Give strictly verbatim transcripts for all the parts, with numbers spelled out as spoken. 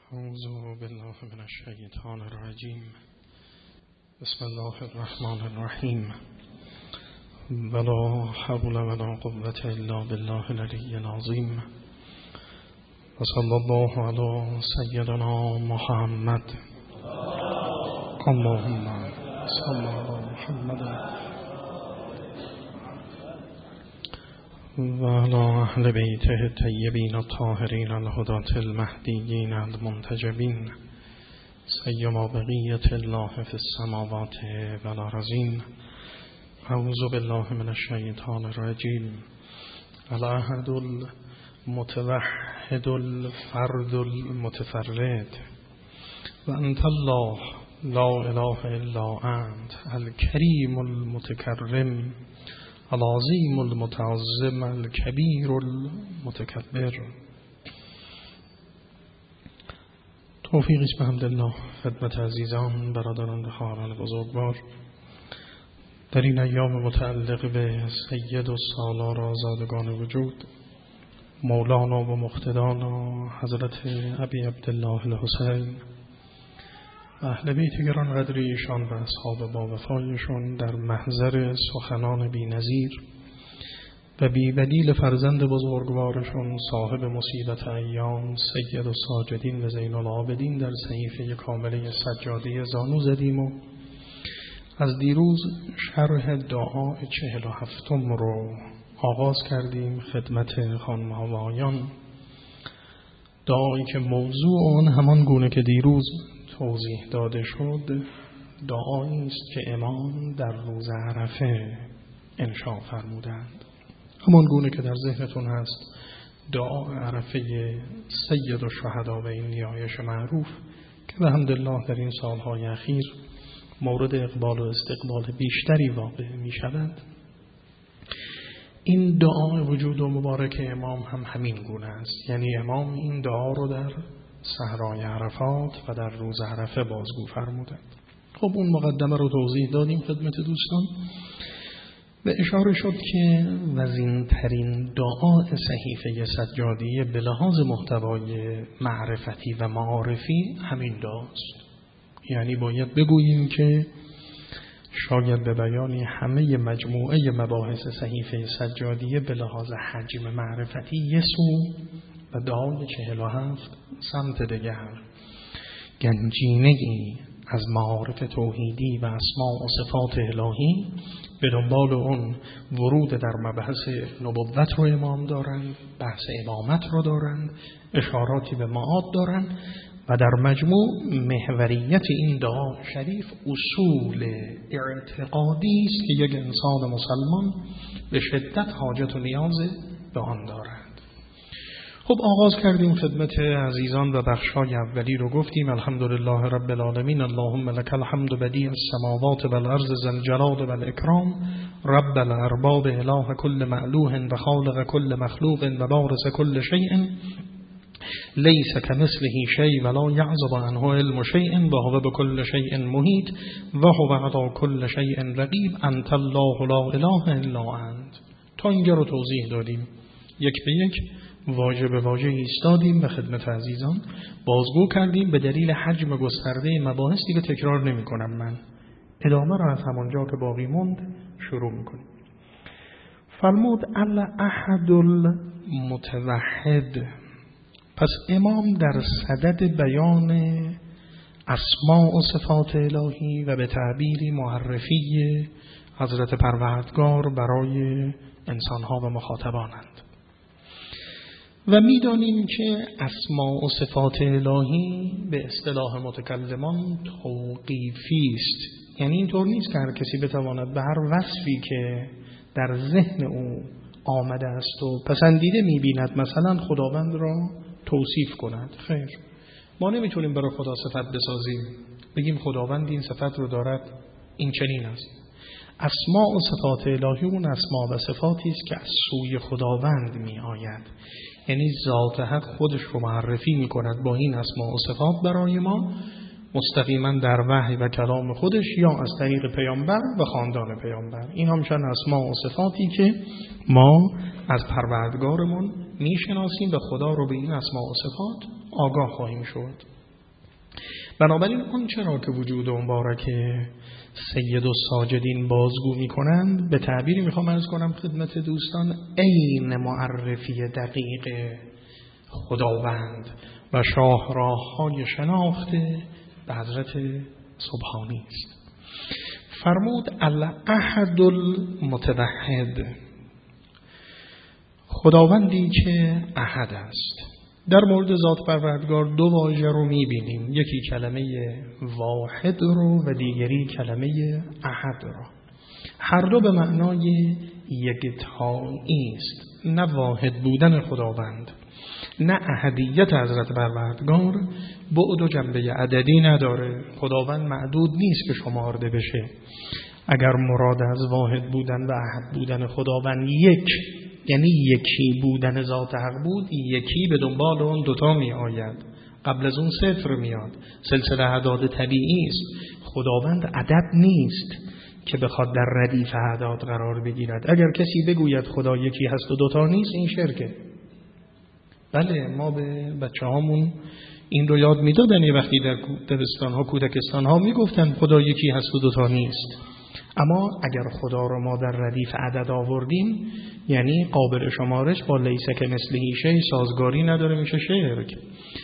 اعوذ بالله من الشیطان الرجیم. بسم الله الرحمن الرحیم. ولا حول ولا قوة الا بالله العلی العظیم. و صلی الله علی سیدنا محمد. اللهم صل علی محمد و علی اهل بیته الطیبین الطاهرین الهداة المهدیین المنتجبین سیما بقیة الله فی السماوات و الارضین. اعوذ بالله من الشیطان الرجیم. الاحد المتوحد الفرد المتفرد و انت الله لا اله الا انت الکریم المتکرم العظیم المتعظم الکبیر المتکبر. توفیق است به حمدالله. خدمت عزیزان، برادران و خواهران بزرگوار، در این ایام متعلق به سید و سالار آزادگان وجود مولانا و مقتدانا حضرت ابی عبدالله الحسین و اهل بیت گرانقدر ایشان و اصحاب با وفایشون در محضر سخنان بی نظیر و بی بدیل فرزند بزرگوارشون صاحب مصیبت ایام سید الساجدین و زین العابدین در صحیفه کامله سجاده زانو زدیم و از دیروز شرح دعا چهل و هفتم رو آغاز کردیم خدمت خانم و آقایان. دعایی که موضوع آن همان گونه که دیروز توضیح داده شد دعایی است که امام در روز عرفه انشاء فرمودند، همان گونه که در ذهنتون هست دعا عرفه سید الشهدا و این نیایش معروف که به حمدالله در این سالهای اخیر مورد اقبال و استقبال بیشتری واقع می شود. این دعا وجود و مبارک امام هم همین گونه است، یعنی امام این دعا رو در صحرای عرفات و در روز عرفه بازگو فرمودند. خب اون مقدمه رو توضیح دادیم خدمت دوستان و اشاره شد که وزین‌ترین دعا صحیفه سجادیه به لحاظ محتوای معرفتی و معارفی همین دعاست. یعنی باید بگوییم که شاید به بیانی همه مجموعه مباحث صحیفه سجادیه به لحاظ حجم معرفتی یه سو و دعای چهل و هفت سمت دیگر گنجینه‌ای از معارف توحیدی و اسماء و صفات الهی به دنبال اون ورود در مبحث نبوت رو امام دارند، بحث امامت رو دارند، اشاراتی به معاد دارند و در مجموع محوریت این دعا شریف اصول اعتقادی است که یک انسان مسلمان به شدت حاجت و نیاز به آن دارد. خب آغاز کردیم خدمت عزیزان و بخشای اولی رو گفتیم الحمدلله رب العالمین اللهم لك الحمد بدیع السماوات والارض ذا الجلال والاکرام رب الارباب اله كل مألوه و خالق كل مخلوق و بارز كل شیء لیس کمثله شیء ولا یعزب عنه علم شیء و هو بكل شیء محیط و هو علی كل شیء رقیب انت الله لا اله الا انت. تا اینجا رو توضیح دادیم، یک به یک واژه به واژه ایستادیم و خدمت عزیزان بازگو کردیم. به دلیل حجم گسترده مباحث دیگه تکرار نمی کنم، من ادامه را از همانجا که باقی موند شروع میکنیم. فرمود الاحد المتوحد. پس امام در صدد بیان اسماء و صفات الهی و به تعبیری معرفی حضرت پروردگار برای انسانها و مخاطبانند و می‌دانیم که اسماء و صفات الهی به اصطلاح متکلمان توقیفی است، یعنی اینطور نیست که هر کسی بتواند به هر وصفی که در ذهن او آمده است و پسندیده می‌بیند مثلا خداوند را توصیف کند. خیر، ما نمیتونیم برای خدا صفت بسازیم بگیم خداوند این صفت رو دارد، این چنین است. اسماء و صفات الهی اون اسماء و صفاتی است که از سوی خداوند می آید، یعنی ذات حق خودش رو معرفی می کند با این اسماء و صفات برای ما. مستقیما در وحی و کلام خودش یا از طریق پیامبر و خاندان پیامبر. این همچنان اسما و صفاتی که ما از پروردگارمون میشناسیم و خدا رو به این اسما و صفات آگاه خواهیم شد. بنابراین اون چرا که وجود مبارک سید الساجدین بازگو میکنند، به تعبیری میخوام عرض کنم خدمت دوستان، عین معرفی دقیق خداوند و شاهراه‌های شناخت به حضرت سبحانی است. فرمود الاحد المتوحد، خداوندی که احد است. در مورد ذات پروردگار دو واژه رو میبینیم، یکی کلمه واحد رو و دیگری کلمه احد رو. هر دو به معنای یکتایی است، نه واحد بودن خداوند نه احدیت حضرت پروردگار بعد و جنبه عددی نداره. خداوند معدود نیست که شمارده بشه. اگر مراد از واحد بودن و احد بودن خداوند یک یعنی یکی بودن ذات حق بود، یکی به دنبال اون دوتا می آید، قبل از اون صفر میاد. سلسله اعداد طبیعی است. خداوند عدد نیست که بخواد در ردیف اعداد قرار بگیرد. اگر کسی بگوید خدا یکی هست و دوتا نیست، این شرکه. بله، ما به بچه هامون این رو یاد میدادن، یه وقتی در دبستان ها کودکستان ها میگفتن خدا یکی هست و دوتا نیست. اما اگر خدا رو ما در ردیف عدد آوردیم، یعنی قابل شمارش با لیس که مثلی شیء سازگاری نداره، میشه شرک.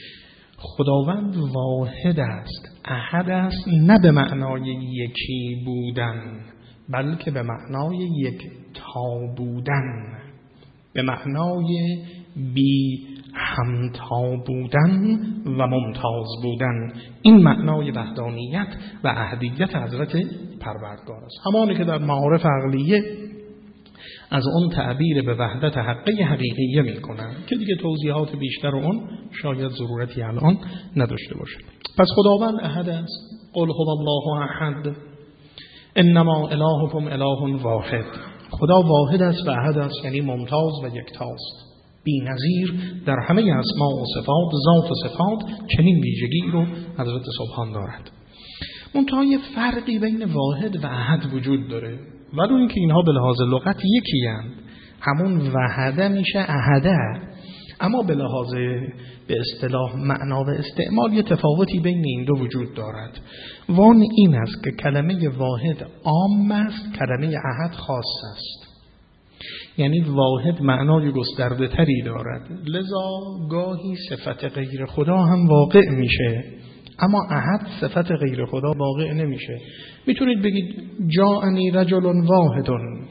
خداوند واحد است، احد است، نه به معنای یکی بودن، بلکه به معنای یک تا بودن، به معنای بی همتا بودن و ممتاز بودن. این معنای وحدانیت و احدیت حضرت پروردگار است، همانی که در معارف عقلیه از اون تعبیر به وحدت حقه حقیقیه می کنن که دیگه توضیحات بیشتر اون شاید ضرورتی الان نداشته باشه. پس خداوند احد است. قل هو الله احد انما الهکم اله واحد. خدا واحد است و احد است، یعنی ممتاز و یکتاست، بی نظیر در همه اسماء و صفات، ذات و صفات چنین ویژگی رو حضرت سبحان دارد. منتها یه فرقی بین واحد و احد وجود داره، ولی اینکه اینها به لحاظ لغت یکی هستند. همون وحده میشه احده، اما به لحاظ به اصطلاح معنا و استعمال یه تفاوتی بین این دو وجود دارد. وان این است که کلمه واحد عام است، کلمه احد خاص است. یعنی واحد معنای گسترده تری دارد، لذا گاهی صفت غیر خدا هم واقع میشه، اما احد صفت غیر خدا واقع نمیشه. میتونید بگید جاءنی رجل واحد،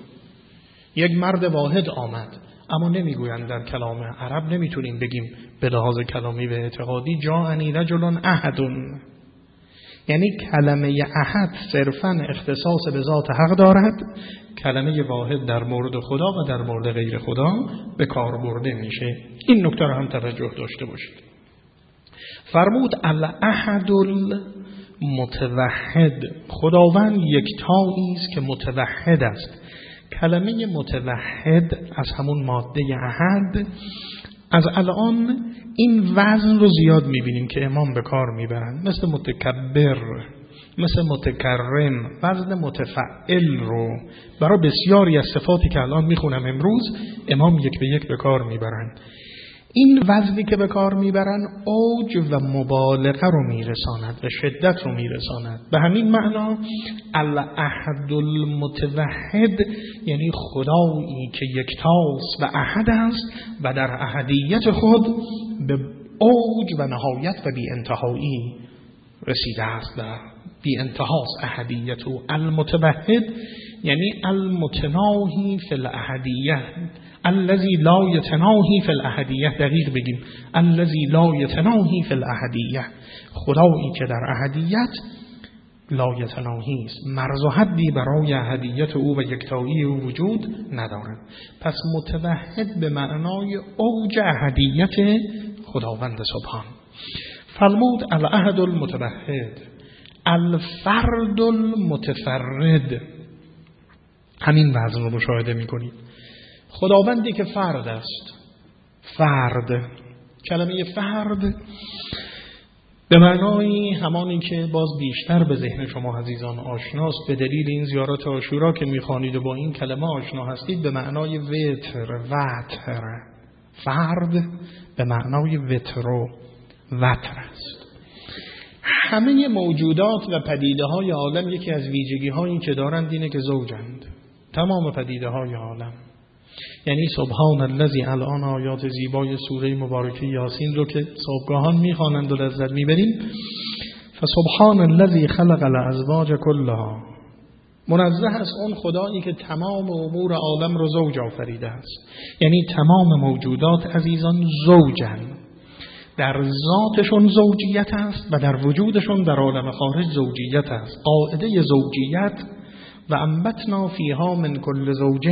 یک مرد واحد آمد، اما نمیگویند در کلام عرب نمیتونیم بگیم به لحاظ کلامی و اعتقادی جاءنی رجل احد، یعنی کلمه احد صرفاً اختصاص به ذات حق دارد، کلمه واحد در مورد خدا و در مورد غیر خدا به کار برده میشه. این نکته رو هم توجه داشته باشید. فرمود الاحد المتوحد، خداوند یکتایی است که متوحد است. کلمه متوحد از همون ماده احد، از الان این وزن رو زیاد میبینیم که امام به کار میبرند، مثل متکبر، مثل متکرم، وزن متفعل رو برای بسیاری از صفاتی که الان میخونم امروز امام یک به یک به کار میبرند. این وزنی که به کار میبرن اوج و مبالغه رو میرساند و شدت رو میرساند. به همین معنا الاحد المتوحد یعنی خدایی که یکتاست و احد است و در احدیت خود به اوج و نهایت و بی انتهایی رسیده است و بی انتهاست احدیت. و المتوحد یعنی المتناهی فی الاحدیه، الذی لا یتناهی فی الاحدیه، دقیق بگیم الذی لا یتناهی فی الاحدیه، خدایی که در احدیت لا یتناهی است، مرز و حدی برای احدیت او و یکتایی او وجود ندارد. پس متوحد به معنای اوج احدیت خداوند سبحان. فرمود الاحد المتوحد الفرد المتفرد، همین وزن رو مشاهده میکنید. خداوندی که فرد است. فرد، کلمه فرد به معنای همانی که باز بیشتر به ذهن شما عزیزان آشناست به دلیل این زیارت عاشورا که میخوانید و با این کلمه آشنا هستید، به معنای وتر، وتر، فرد به معنای وتر و وتر است. همه موجودات و پدیده های عالم یکی از ویژگی هایی که دارند اینه که زوجند. تمام پدیده های عالم، یعنی سبحان الذی، الان آیات زیبای سوره مبارکه یاسین رو که صبحگاهان میخوانند و لذت میبریم، فسبحان الذی خلق الازواج کلها، منزه است اون خدایی که تمام امور عالم رو زوج آفریده است. یعنی تمام موجودات عزیزان زوجند، در ذاتشون زوجیت است و در وجودشون در عالم خارج زوجیت است. قاعده زوجیت و انبتنا فیها من کل زوج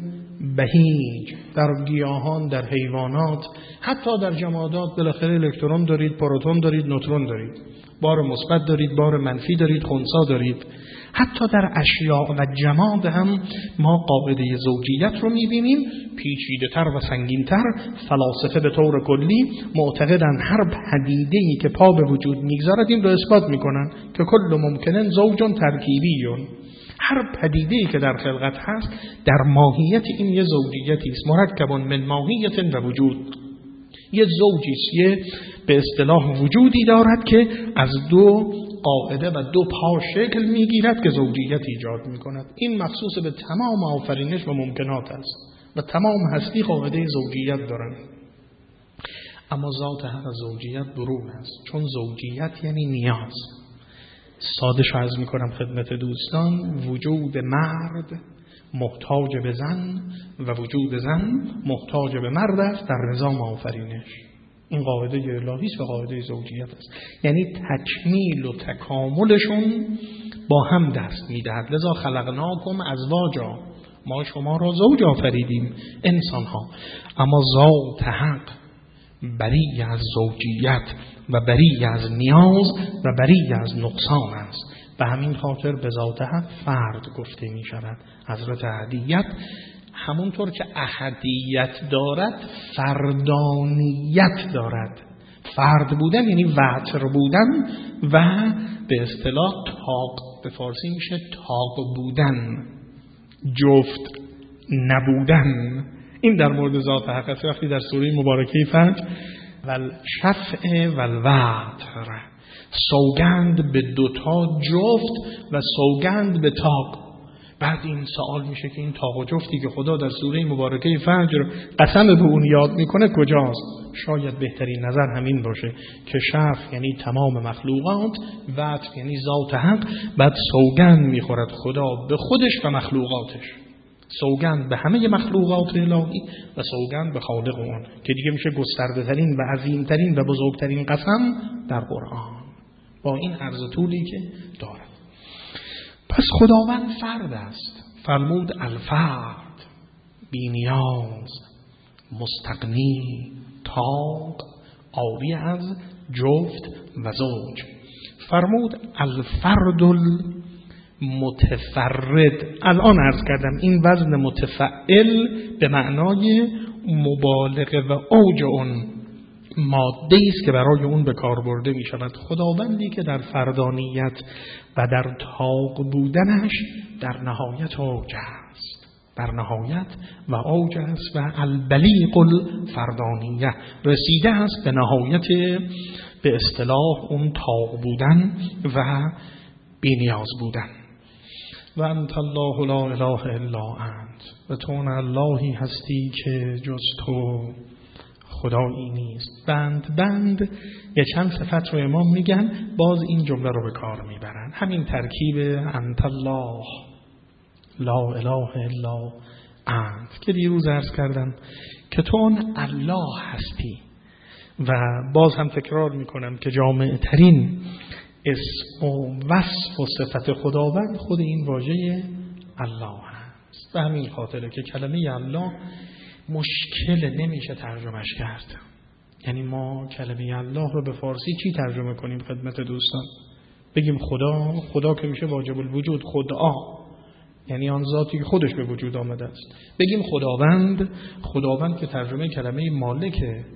بهیج، در گیاهان، در حیوانات، حتی در جمادات بالاخره الکترون دارید، پروتون دارید، نوترون دارید، بار مثبت دارید، بار منفی دارید، خنثی دارید. حتی در اشیاء و جماد هم ما قاعده زوجیت رو می‌بینیم. پیچیده تر و سنگین تر فلاسفه به طور کلی معتقدن هر پدیده‌ای که پا به وجود می‌گذارد این رو اثبات می‌کنن که کل ممکنن زوجون ترکیبیون. هر پدیده‌ای که در خلقت هست در ماهیت این یه زوجیتی است، مرکب من ماهیت و وجود. یه زوجی است، یه به اصطلاح وجودی دارد که از دو قاعده و دو پا شکل میگیرد که زوجیت ایجاد میکند. این مخصوص به تمام آفرینش و ممکنات است و تمام هستی قاعده زوجیت دارند. اما ذات حق زوجیت برون است، چون زوجیت یعنی نیاز. ساده شرح میکنم خدمت دوستان، وجود مرد محتاج به زن و وجود زن محتاج به مرد است در نظام آفرینش. این قاعده الهی است و قاعده زوجیت است، یعنی تکمیل و تکاملشون با هم دست میدهد. لذا خلقناکم ازواجا، ما شما را زوج آفریدیم انسان ها. اما ذات حق بری از زوجیت و بری از نیاز و بری از نقصان است. به همین خاطر به ذات حق فرد گفته می شود. حضرت احدیت همونطور که احدیت دارد فردانیت دارد. فرد بودن یعنی وتر بودن و به اصطلاح تاق، به فارسی میشه تاق بودن، جفت نبودن. این در مورد ذات حق است. وقتی در سوره مبارکه فجر والشفع والوتر، سوگند به دوتا جفت و سوگند به تاق. بعد این سوال میشه که این تاق و جفتی که خدا در سوره مبارکه فجر قسم به اون یاد میکنه کجاست؟ شاید بهترین نظر همین باشه که شفع یعنی تمام مخلوقات، وتر یعنی ذات حق. بعد سوگند میخورد خدا به خودش و مخلوقاتش، سوگند به همه مخلوقات الهی و سوگند به خالق اون که دیگه میشه گسترده ترین و عظیم ترین و بزرگترین قسم در قرآن با این عرض طولی که دارد. پس خداوند فرد است. فرمود الفرد، بی نیاز، مستغنی، تاق، عاری از جفت و زوج. فرمود الفرد المتفرد. الان عرض کردم این وزن متفعل به معنای مبالغه و اوج اون ماده است که برای اون به کار برده می شود. خداوندی که در فردانیت و در تاق بودنش در نهایت اوج است، در نهایت و اوج است و البلیغ الفردانیه، رسیده است به نهایت به اصطلاح اون تاق بودن و بی‌نیاز بودن. و انت الله لا اله الا انت، و تو اللهی هستی که جز تو خدایی نیست. بند بند یه چند صفت رو امام میگن، باز این جمله رو به کار میبرن. همین ترکیب انت الله لا اله الا انت که دیروز عرض کردم که تو اون الله هستی. و باز هم تکرار میکنم که جامع ترین اسم و وصف و صفت خداوند خود این واژه الله هست. به همین خاطره که کلمه الله مشکل نمیشه ترجمهش کرد. یعنی ما کلمه الله رو به فارسی چی ترجمه کنیم خدمت دوستان؟ بگیم خدا، خدا که میشه واجب الوجود، خدا یعنی آن ذاتی که خودش به وجود آمده است. بگیم خداوند، خداوند که ترجمه کلمه مالکه،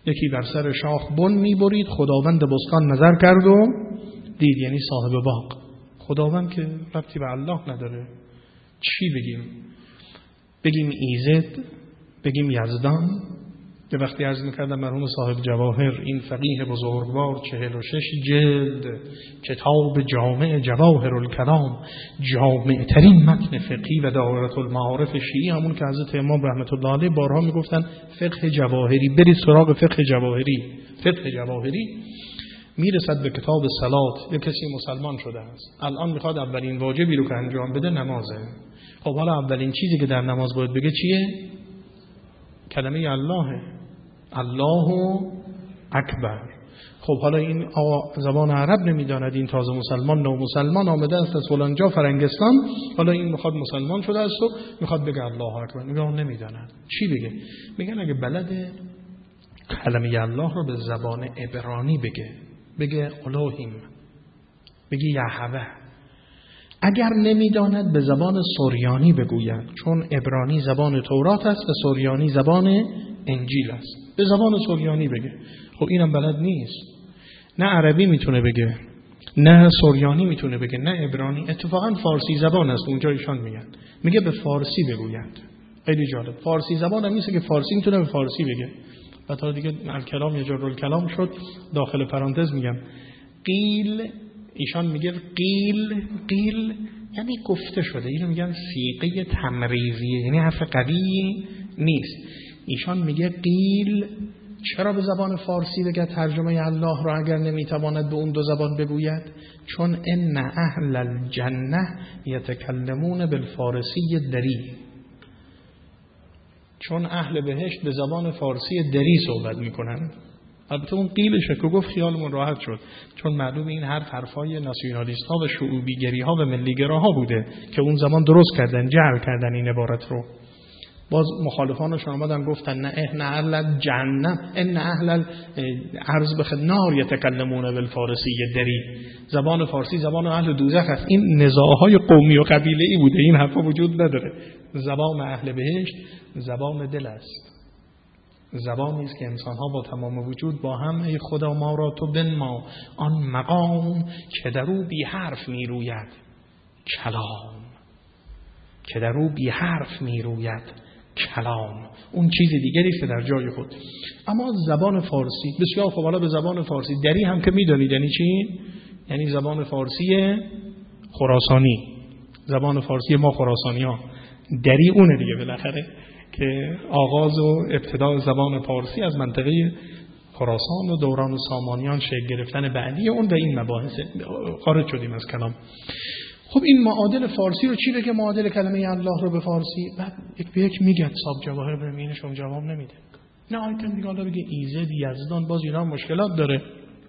یکی بر سر شاخ بن میبرید، خداوند بستان نظر کرد و دید، یعنی صاحب باغ. خداوند که ربطی به الله نداره. چی بگیم؟ بگیم ایزد، بگیم یزدان؟ یه وقتی عرض میکردم مرحوم صاحب جواهر، این فقیه بزرگوار، چهل و شش جلد کتاب جامع جواهر الکلام، جامع ترین متن فقهی و دائره المعارف شیعی، همون که حضرت امام رحمت الله علیه بارها میگفتن فقه جواهری، برید سراغ فقه جواهری. فقه جواهری میرسد به کتاب صلات. یه کسی مسلمان شده است، الان میخواد اولین واجبی رو که انجام بده نمازه. خب حالا اولین چیزی که در نماز باید بگه چیه؟ کلمه اللهه، الله اکبر. خب حالا این زبان عرب نمیداند، این تازه مسلمان نو مسلمان آمده است از فلان جا فرنگستان، حالا این میخواد مسلمان شده است و میخواد بگه الله اکبر، میگه اون نمیداند چی بگه. میگن اگه بلد کلمه الله رو به زبان عبرانی بگه، بگه الوهیم، بگه یهوه. اگر نمیداند به زبان سریانی بگوید، چون عبرانی زبان تورات است و سریانی زبان انجیل است، به زبان سریانی بگه. خب اینم بلد نیست، نه عربی میتونه بگه، نه سریانی میتونه بگه، نه عبرانی. اتفاقا فارسی زبان است، اونجا ایشان میگن میگه به فارسی بگوید. خیلی جالب، فارسی زبان هم نیست که فارسی میتونه به فارسی بگه. و تا دیگه الکلام یجر الکلام شد. داخل پرانتز میگم قیل، ایشان میگه قیل، قیل یعنی گفته شده، اینو میگن صیغه تمریزیه، یعنی حرف قوی نیست. ایشان میگه قیل چرا به زبان فارسی بگه ترجمه الله رو اگر نمیتواند به اون دو زبان بگوید؟ چون ان اهل الجنه یتکلمون بالفارسی دری، چون اهل بهشت به زبان فارسی دری صحبت میکنن. البته اون قیلشه که گفت خیالمون راحت شد، چون معلوم این حرف حرفای ناسیونالیست ها و شعوبیگری ها و ملیگراها بوده که اون زمان درست کردن، جعل کردن این عبارت رو. باز مخالفانشون آمدن گفتن نه ان اهل جهنم، ان اهل عرض به نار یتکلمون بالفارسی دری، زبان فارسی زبان اهل دوزخ است. این نزاعهای قومی و قبیله‌ای بوده، این حرفا وجود نداره. زبان اهل بهشت زبان دل است، زبانی است که انسان‌ها با تمام وجود با هم ای خدا ما را تو بنما آن مقام که در او بی حرف میروید کلام، که در او بی حرف میروید کلام، اون چیز دیگری است در جای خود. اما زبان فارسی بسیار خوب. حالا به زبان فارسی دری هم که میدونید یعنی چی؟ یعنی زبان فارسی خراسانی، زبان فارسی ما خراسانی ها. دری اونه دیگه بالاخره که آغاز و ابتدای زبان فارسی از منطقه خراسان و دوران سامانیان شکل گرفتن بعدی اون و این مباحث. خارج شدیم از کلام. خب این معادل فارسی رو چی بگه؟ معادل کلمه الله رو به فارسی. بعد یک به یک میگه صاحب جواهر برمینشون جواب نمیده. نه آیتم دیگه حالا بگه ایزد یزدان، باز اینا مشکلات داره.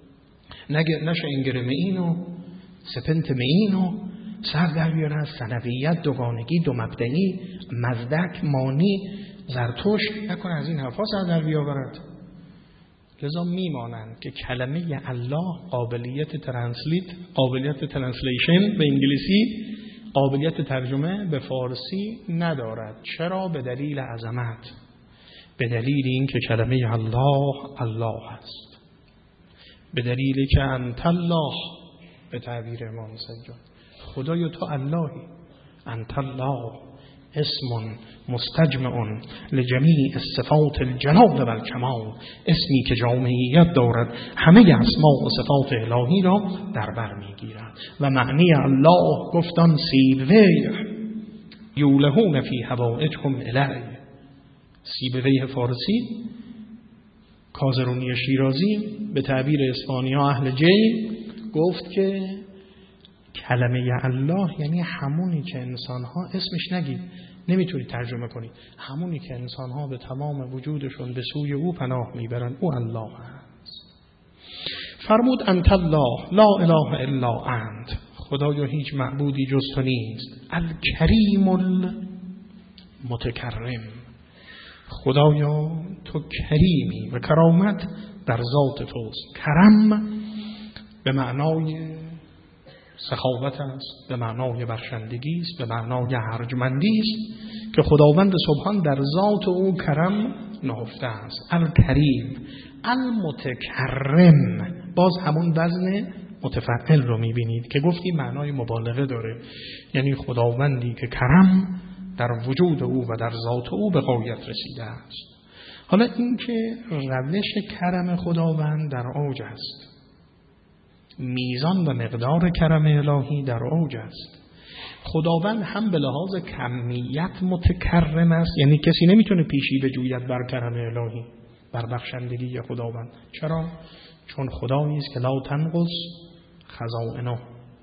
نگه نشه انگره اینو سپنت اینو سر در بیاره از ثنویت، دوگانگی، دو مبدئی، مزدک، مانی، زرتشت، نکنه از این حرفا سر در بیاورد. لذا میمانند که کلمه الله قابلیت ترنسلیت، قابلیت ترنسلیشن به انگلیسی، قابلیت ترجمه به فارسی ندارد. چرا؟ به دلیل عظمت، به دلیل اینکه کلمه الله الله است، به دلیلی که انت الله، به تعبیر امام سجاد خدای تو اللهی، انت الله اسم مستجمع لجمیع صفات الجلال و الکمال، اسمی که جامعیت دارد همه اسماء و صفات الهی را در بر میگیرد. و معنی الله گفتن سیبویه یولهون فی حوائجهم الیه. سیبویه فارسی، کازرونی شیرازی، به تعبیر اسپانیا اهل جی گفت که کلمه الله یعنی همونی که انسان‌ها اسمش نگید، نمیتونید ترجمه کنید، همونی که انسان‌ها به تمام وجودشون به سوی او پناه میبرن، او الله است. فرمود انت الله لا اله الا انت، خدایا هیچ معبودی جز تو نیست. الکریم المتکرم، خدایا تو کریمی و کرامت در ذات توست. کرم به معنای سخاوت است، به معنای بخشندگی است، به معنای ارجمندی است که خداوند سبحان در ذات او کرم نهفته است. الکریم، المتکرم، باز همون وزن متفعل رو میبینید که گفتی معنای مبالغه داره، یعنی خداوندی که کرم در وجود او و در ذات او به غایت رسیده است. حالا این که روش کرم خداوند در اوج است، میزان و مقدار کرم الهی در اوج است. خداوند هم به لحاظ کمیت متکرم است، یعنی کسی نمیتونه پیشی بجوید بر کرم الهی، بر بخشندگی خداوند. چرا؟ چون خدایی است که لا تنقص خزائنه،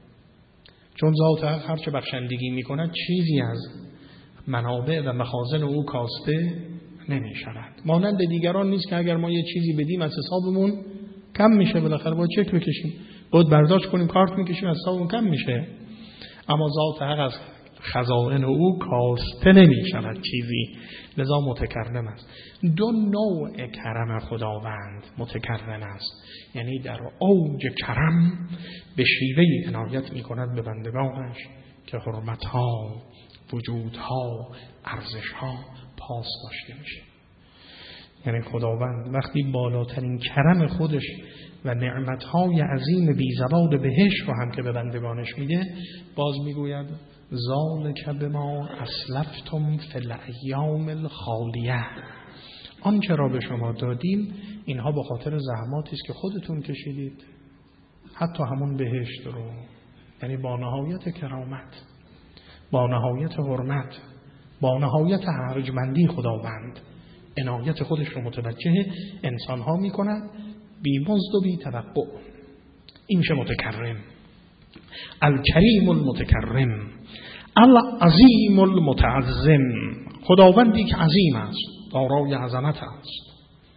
چون ذات هر چه بخشندگی میکند چیزی از منابع و مخازن او کاسته نمی شود. مانند دیگران نیست که اگر ما یه چیزی بدیم از حسابمون کم میشه، بالاخره باید چک بکشیم، باید برداشت کنیم، کارت میکشیم، از حسابمون کم میشه. اما ذات حق از خزائن او کاسته نمی شود چیزی، لذا متکرم است. دو نوع کرم خداوند متکرم است، یعنی در اوج کرم به شیوه عنایت می کند به بندگانش که حرمتها، وجودها، ارزشها پاس داشته میشه. یعنی خداوند وقتی بالاترین کرم خودش و نعمتهای عظیم بی‌زوال بهشت رو هم که به بندگانش میده، باز میگوید ذالک بما اسلفتم فی الایام الخالیه، آنچه را به شما دادیم اینها به خاطر زحماتی است که خودتون کشیدید، حتی همون بهشت رو، یعنی با نهایت کرامت، با نهایت حرمت، با نهایت ارجمندی خداوند عنایت خودش رو متوجه انسان‌ها می‌کند بی مزد و بی توقع. این میشه متکرم. الکریم المتکرم، العظیم المتعظم، خداوندی که عظیم است، دارای عظمت است،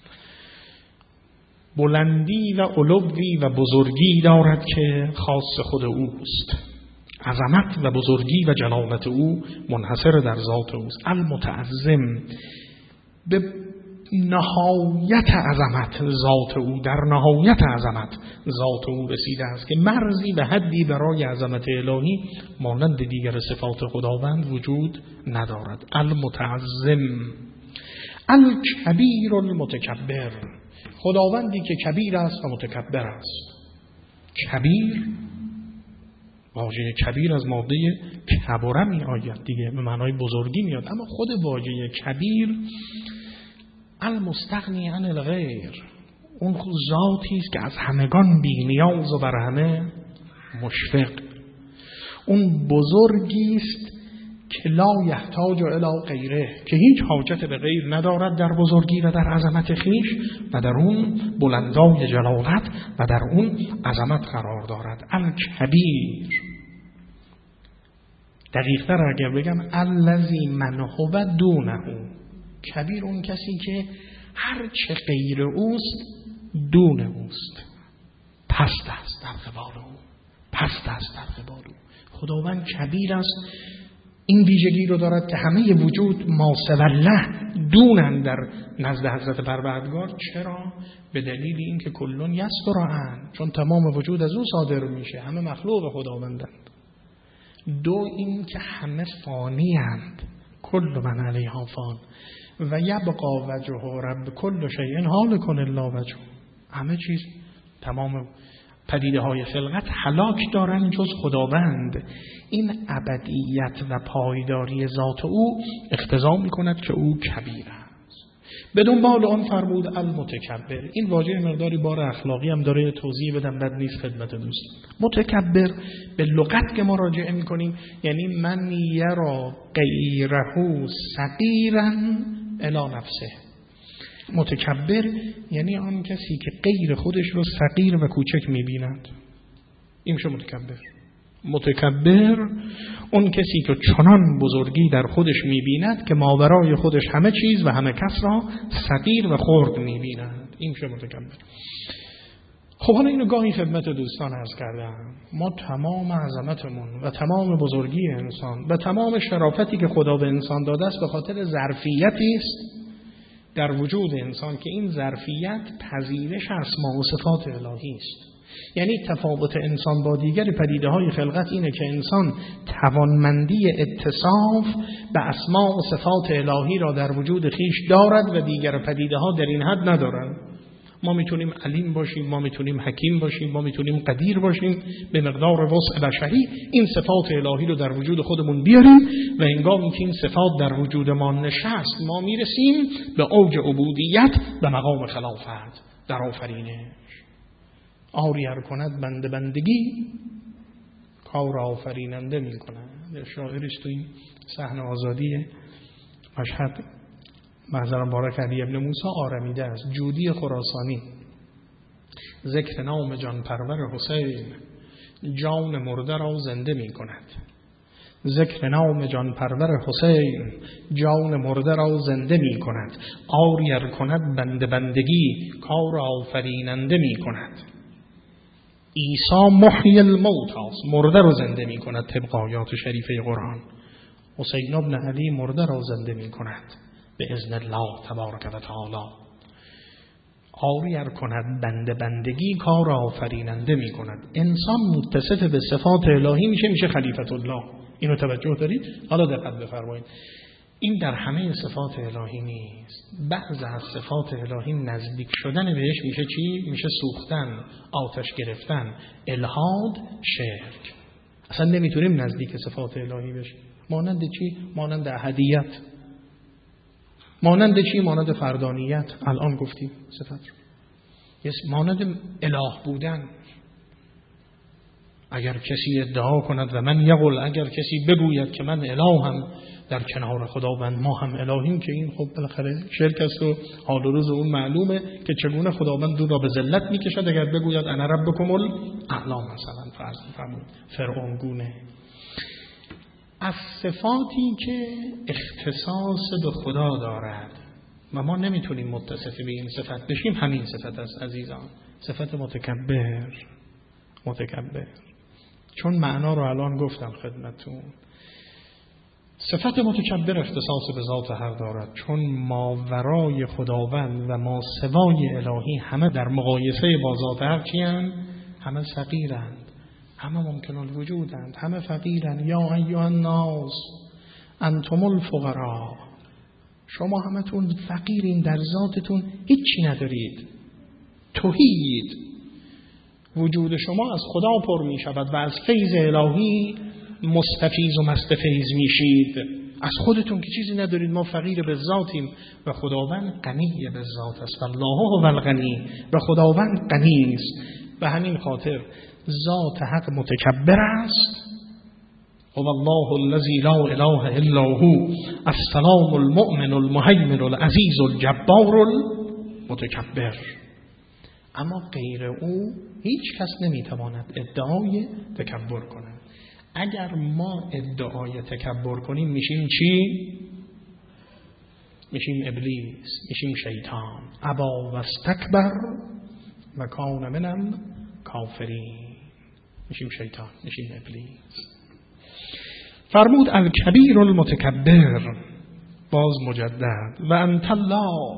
بلندی و علوی و بزرگی دارد که خاص خود اوست. عظمت و بزرگی و جلالت او منحصر در ذات اوست. المتعظم، به نهایت عظمت ذات او، در نهایت عظمت ذات او رسیده است که مرزی و حدی برای عظمت الهی مانند دیگر صفات خداوند وجود ندارد. المتعظم، الکبیر المتکبر، خداوندی که کبیر است و متکبر است. کبیر، واژه کبیر از ماده کبره می آید دیگه، به معنای بزرگی میاد، اما خود واژه کبیر المستغنی عن الغیر، اون ذاتی است که از همگان بی نیاز و بر همه مشفق. اون بزرگی است که لا یحتاج الی غیره، که هیچ حاجت به غیر ندارد در بزرگی و در عظمت خویش و در اون بلندای جلالت و در اون عظمت قرار دارد. الکبیر، دقیق‌تر اگر بگم الذی من هو دونه، کبیر اون کسی که هر چه غیر اوست دون اوست، پست است در قبال او، پست است در قبال او. خداوند کبیر است، این ویژگی رو دارد که همه وجود ما سوالله دونن در نزد حضرت پروردگار. چرا؟ به دلیل این که کلون یسترعن، چون تمام وجود از او صادر میشه، همه مخلوق خداوندند. دو، این که همه فانی اند، کل من علیها فان و یبقا وجه رب کل شیء هالک الا وجهه، همه چیز، تمام پدیده های خلقت هلاک دارن جز خداوند. این ابدیت و پایداری ذات او اقتضا می کند که او کبیر است. به دنبال آن فرمود المتکبر. این واژه مقداری بار اخلاقی هم داره، توضیح بدم بد نیست خدمت دوست. متکبر به لغت که مراجعه می کنیم یعنی من یرا غیره صغیرا الی نفسه. متکبر یعنی آن کسی که غیر خودش رو صغیر و کوچک می‌بیند. این میشه متکبر. متکبر اون کسی که چنان بزرگی در خودش می‌بیند که ماورای خودش همه چیز و همه کس را صغیر و خرد می‌بیند. این میشه متکبر. خب حالا اینو گاهی خدمت دوستان عرض کردم، ما تمام عظمتمون و تمام بزرگی انسان و تمام شرافتی که خدا به انسان داده است به خاطر ظرفیتی است در وجود انسان که این ظرفیت پذیرش اسما و صفات الهی است. یعنی تفاوت انسان با دیگر پدیده های خلقت اینه که انسان توانمندی اتصاف به اسماء و صفات الهی را در وجود خیش دارد و دیگر پدیده ها در این حد ندارند. ما میتونیم علیم باشیم، ما میتونیم حکیم باشیم، ما میتونیم قدیر باشیم، به مقدار وسع بشری این صفات الهی رو در وجود خودمون بیاریم و هنگامی که این صفات در وجود ما نشست ما میرسیم به اوج عبودیت و مقام خلافت در آفرینش. آری ار کند بنده بندگی کار آفریننده می کند. شاعرش تو این صحنه آزادی مشهد محضر مبارک علی ابن موسی آرمیده است. جودی خراسانی ذکر نام جان پرور حسین جان مرده را زنده می کند. ذکر نام جان پرور حسین جان مرده را زنده می کند. آری ار کند بنده بندگی کار آفریننده می کند. عیسی محی الموت است، مرده را زنده می کند طبق آیات شریفه قرآن. حسین ابن علی مرده را زنده می کند به اذن الله تبارک و تعالی. آری ار کند بنده بندگی کار آفریننده می کند. انسان متصف به صفات الهی میشه میشه خلیفت الله. اینو توجه دارید؟ حالا دقت بفرمایید. این در همه صفات الهی نیست. بعض از صفات الهی نزدیک شدن بهش میشه چی؟ میشه سوختن، آتش گرفتن، الحاد، شرک. اصلا نمیتونیم نزدیک صفات الهی بشیم. مانند چی؟ مانند احدیت. مانند چی؟ مانند فردانیت. الان گفتیم صفت رو. مانند اله بودن. اگر کسی ادعا کند و من یقول، اگر کسی بگوید که من الهم در کنار خداوند، ما هم الهیم، که این خب بالاخره شرک است و حال و روز اون معلومه که چگونه خداوند اون را به ذلت میکشد. اگر بگوید انا ربکم الاعلی مثلا فرض فرمود فرعون گونه. از صفاتی که اختصاص به خدا دارد و ما نمیتونیم متصف به این صفت بشیم همین صفت است عزیزان، صفت متکبر. متکبر چون معنا رو الان گفتم خدمتون. صفت متکبر اختصاص به ذات حق دارد چون ماورای خداوند و ما سوای الهی همه در مقایسه با ذات حق چی‌اند؟ همه صغیرند، همه ممکن الوجودند، همه فقیرند. یا ایها الناس انتم الفقراء، شما همتون فقیرین، در ذاتتون هیچی ندارید، تهیید. وجود شما از خدا پر می شود و از فیض الهی مستفیض و مستفیض میشید. از خودتون که چیزی ندارید. ما فقیر به ذاتیم و خداوند غنی به ذات است. الله هو الغنی، و خداوند غنی است. به همین خاطر ذات حق متکبر است. هو الله الذی لا اله الا هو السلام المؤمن المهیمن العزیز الجبار المتکبر. اما غیر او هیچ کس نمیتواند ادعای تکبر کند. اگر ما ادعای تکبر کنیم میشیم چی؟ میشیم ابلیس، میشیم شیطان. ابا و استکبر و کان من الکافرین، میشیم شیطان، میشیم ابلیس. فرمود الکبیر المتکبر، باز مجدد، و انت الله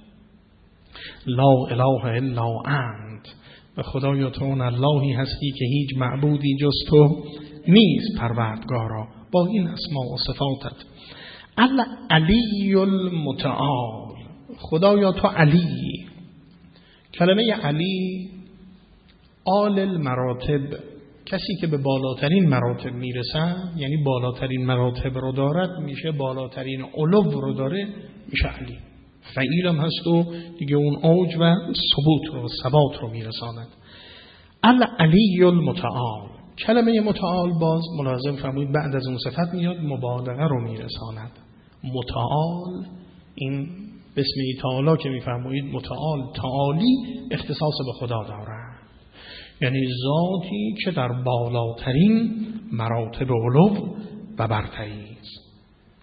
لا اله الا انت، و خدایا تو اون اللهی هستی که هیچ معبودی جز تو نیست پروردگارا، با این اسما و صفاتت. العلی المتعال، خدایا تو علی. کلمه علی آل المراتب، کسی که به بالاترین مراتب میرسه، یعنی بالاترین مراتب رو دارد، میشه بالاترین علو رو داره، میشه علی. فعیل هم هست و دیگه اون اوج و ثبوت رو ثبات رو میرساند. العلی المتعال. کلمه متعال باز ملازم فرمودید بعد از اون صفت میاد مبالغه رو میرساند. متعال این بسم تعالی که میفرمایید متعال تعالی اختصاص به خدا داره، یعنی ذاتی که در بالاترین مراتب علو و برتری است.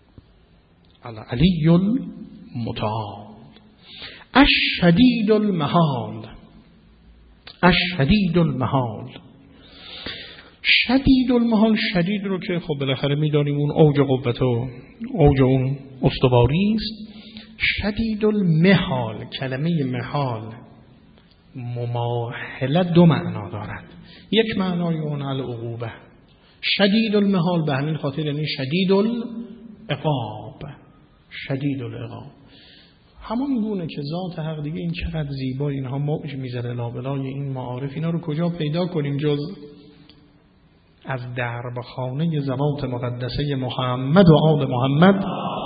العلی المتعال. الشدید المحال. الشدید المحال. شدید المحال، شدید رو که خب بالاخره میدانیم اون اوج قوت و اوج اون استواری است. شدید المحال، کلمه محال مماهله دو معنا دارد. یک معنای اون العقوبه، شدید المحال، به همین خاطر یعنی شدید العقاب، شدید العقاب. همون گونه که ذات حق دیگه این چقدر زیبا اینها موج میذاره لابلای این معارف، اینا رو کجا پیدا کنیم جز از درب خانه ذوات مقدسه محمد و آل محمد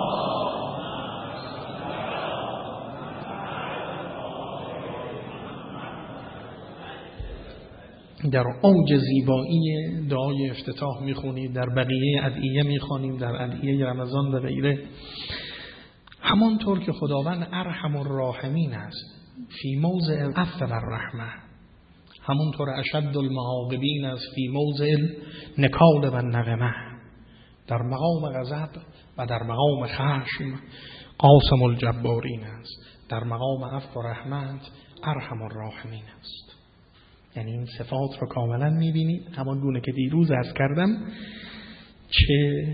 در اوج زیبایی دعای افتتاح میخونید، در بقیه ادعیه میخوانیم، در ادعیه رمضان و غیره. همانطور که خداوند ارحم الراحمین است فی موضع عفو الرحمه، همونطور اشد المعاقبین است فی موضع نکال و نقمه، در مقام غضب و در مقام خشم قاسم الجبارین است، در مقام عفو و رحمت ارحم الراحمین است. یعنی این صفات رو کاملا میبینید، همان گونه که دیروز عرض کردم چه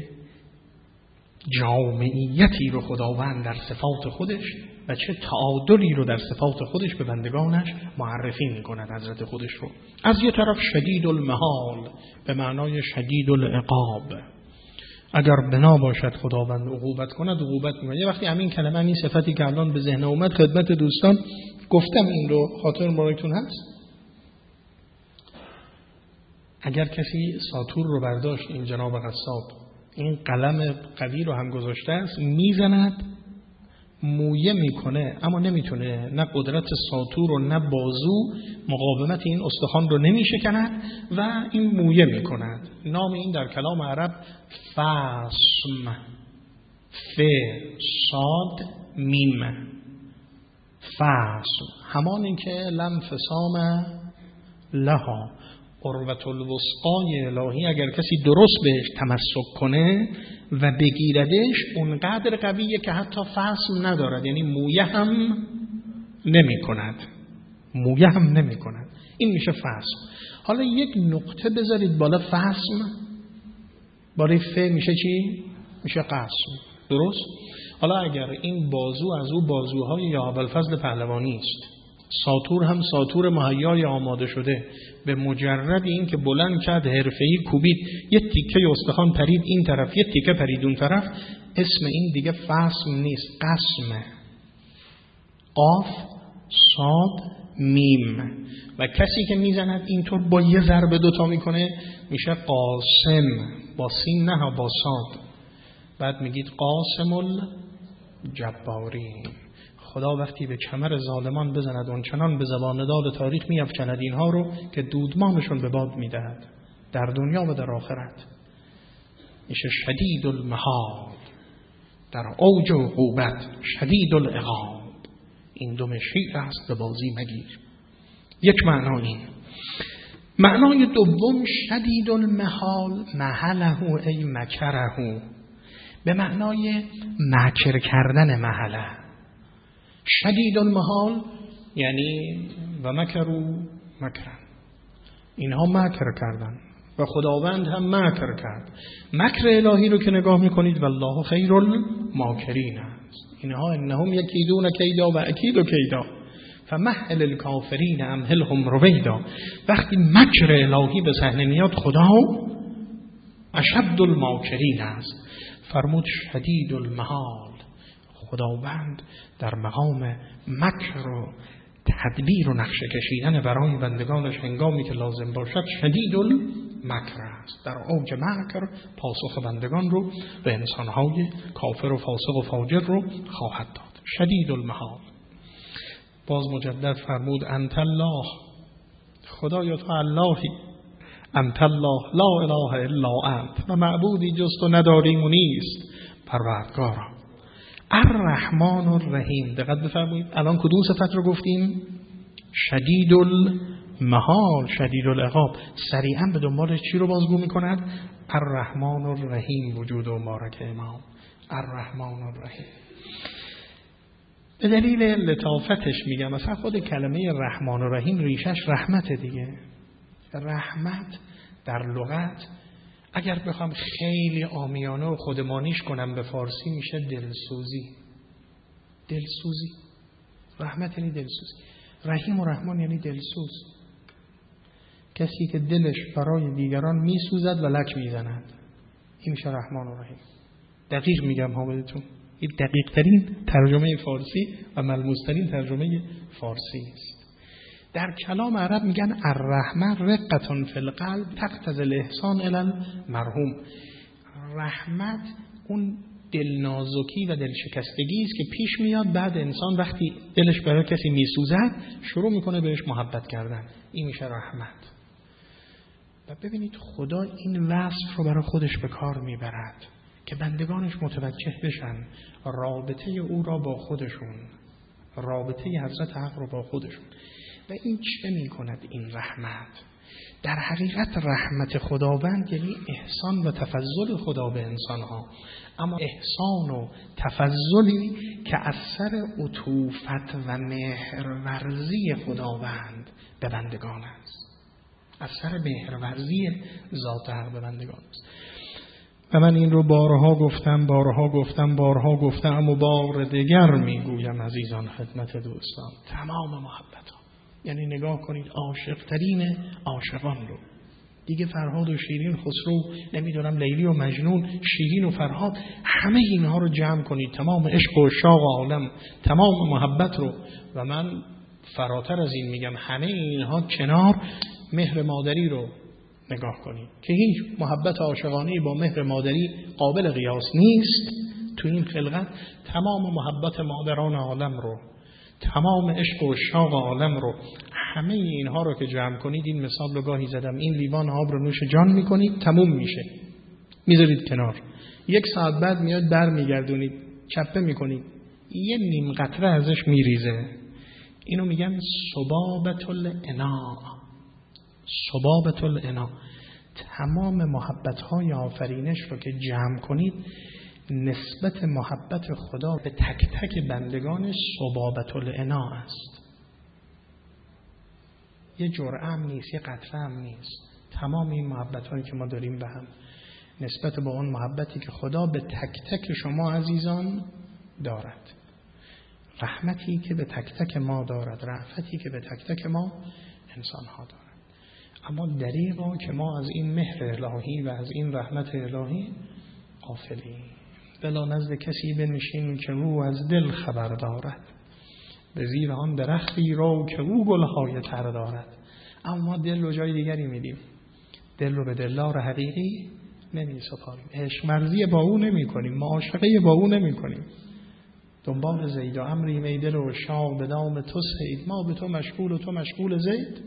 جامعیتی رو خداوند در صفات خودش و چه تعادلی رو در صفات خودش به بندگانش معرفی میکند حضرت خودش رو. از یه طرف شدید المحال به معنای شدید العقاب، اگر بنا باشد خداوند عقوبت کند عقوبت میکنه. یه وقتی همین کلمه، این صفتی که الان به ذهن اومد خدمت دوستان گفتم، این رو خاطر مراجعتون هست. اگر کسی ساطور رو برداشت، این جناب قصاب این قلم قوی رو هم گذاشته است، میزند مویه میکنه اما نمیتونه، نه قدرت ساطور و نه بازو مقاومت این استخوان رو نمیشکند و این مویه میکند. نام این در کلام عرب فصم، ف صاد میم، فصم، همان این که لم فسام لها، قربت الوسقای الهی اگر کسی درست بهش تمسک کنه و بگیردش اونقدر قویه که حتی فصل ندارد، یعنی مویه هم نمی کند، مویه هم نمی کند. این میشه فصل. حالا یک نقطه بذارید بالا فصل، برای ف میشه چی؟ میشه قسم. درست؟ حالا اگر این بازو از او بازوهای یا ابوالفضل پهلوانی است، ساطور هم ساطور مهیای آماده شده، به مجرد این که بلند کرد حرفه‌ای کوبید، یه تیکه استخوان پرید این طرف، یه تیکه پرید اون طرف، اسم این دیگه فصل نیست، قسمه. قاف صاد میم. و کسی که میزند اینطور با یه ضربه دوتا میکنه میشه قاسم، با سین نه با صاد. بعد میگید قاسم الجبارین. خدا وقتی به کمر ظالمان بزند اونچنان به زبان دال تاریخ میافکند اینها رو که دودمانشون به باد میدهد در دنیا و در آخرت. میشه شدید المحال، در اوج عقوبت شدید العقاب. این دو شیر است به بازی مگیر. یک معنا این. معنای دوم شدید المحال محله ای مکره، به معنای مکر کردن محله. شدید المحال یعنی و مکروا مکرن، اینها مکر کردن و خداوند هم مکر کرد. مکر الهی رو که نگاه میکنید والله خیر الماکرین است. اینها انهم یکیدون کیدا و اکید کیدا فمهل الکافرین امهلهم رویدا. وقتی مکر الهی به صحنه میاد خدا اشد الماکرین است. فرمود شدید المحال، خداوند در مقام مکر و تدبیر و نقشه کشیدن برای بندگانش هنگامی که لازم باشد شدید المکر است. در اوج مکر پاسخ بندگان رو به انسانهای کافر و فاسق و فاجر رو خواهد داد. شدید المحال. باز مجدد فرمود انت الله، خدایا تو اللهی، انت الله لا اله الا انت، و معبودی جز تو نداریم و نیست پروردگارا. الرحمن الرحیم. دقت بفرمایید الان کدوم صفت رو گفتیم؟ شدید المحال، شدید العقاب. سریعا به دنبال چی رو بازگو میکند؟ الرحمن الرحیم. وجود و مبارک امام الرحمن الرحیم. به دلیل لطافتش میگم، مثلا خود کلمه رحمان و رحیم ریشش رحمت دیگه. رحمت در لغت اگر بخوام خیلی عامیانه و خودمانیش کنم به فارسی میشه دلسوزی. دلسوزی. رحمت یعنی دلسوزی. رحیم و رحمان یعنی دلسوز، کسی که دلش برای دیگران میسوزد و لک میزند، این میشه رحمان و رحیم. دقیق میگم ها بهتون، این دقیق ترین ترجمه فارسی و ملموس ترین ترجمه فارسی است. در کلام عرب میگن الرحمه رقة فی القلب تقتضی الاحسان الی المرحوم. رحمت اون دلنازکی و دلشکستگی است که پیش میاد بعد انسان وقتی دلش برای کسی میسوزد شروع میکنه بهش محبت کردن، این میشه رحمت. و ببینید خدا این وصف رو برای خودش به کار میبرد که بندگانش متوجه بشن رابطه او را با خودشون، رابطه حضرت حق رو با خودشون. و این چه میکند این رحمت؟ در حقیقت رحمت خداوند یعنی احسان و تفضل خدا به انسانها، اما احسان و تفضلی که از سر عطوفت و مهرورزی خداوند به بندگان است، از سر مهرورزی ذات حق به بندگان است. و من این رو بارها گفتم بارها گفتم بارها گفتم اما بار دیگر میگویم عزیزان خدمت دوستان، تمام محبت ها، یعنی نگاه کنید عاشق ترین عاشقان رو دیگه، فرهاد و شیرین، خسرو، نمیدونم لیلی و مجنون، شیرین و فرهاد، همه اینها رو جمع کنید، تمام عشق و عشاق عالم، تمام محبت رو. و من فراتر از این میگم همه اینها کنار مهر مادری رو نگاه کنید که هیچ محبت عاشقانه با مهر مادری قابل قیاس نیست تو این خلقت. تمام محبت مادران عالم رو، تمام عشق و عشاق عالم رو، همه اینها رو که جمع کنید، این مثال رو گاهی زدم، این لیوان آب رو نوش جان میکنید، تموم میشه، میذارید کنار، یک ساعت بعد میاد بر میگردونید، چپه میکنید، یه نیم قطره ازش میریزه. اینو میگن صبابة الاناء، صبابة الاناء. تمام محبت‌های آفرینش رو که جمع کنید، نسبت محبت خدا به تک تک بندگانش صبابة الاناء است. یه جرعه هم نیست، یه قطره هم نیست. تمام این محبت‌هایی که ما داریم به هم، نسبت با اون محبتی که خدا به تک تک شما عزیزان دارد، رحمتی که به تک تک ما دارد، رأفتی که به تک تک ما انسان‌ها دارد. اما دریغا که ما از این مهر الهی و از این رحمت الهی غافلیم. بلا نزد کسی بنشین که رو از دل خبر دارد، به زیر آن درختی رو که او گلهای تر دارد. اما ما دل رو جای دیگری میدیم، دل رو به دلدار حقیقی نمی سپاریم، عشق ورزی با او نمی کنیم، معاشقه با او نمی کنیم. دنبال زید و عمریم ای دل و عشاق، به دام تو سید، ما به تو مشغول و تو مشغول زید.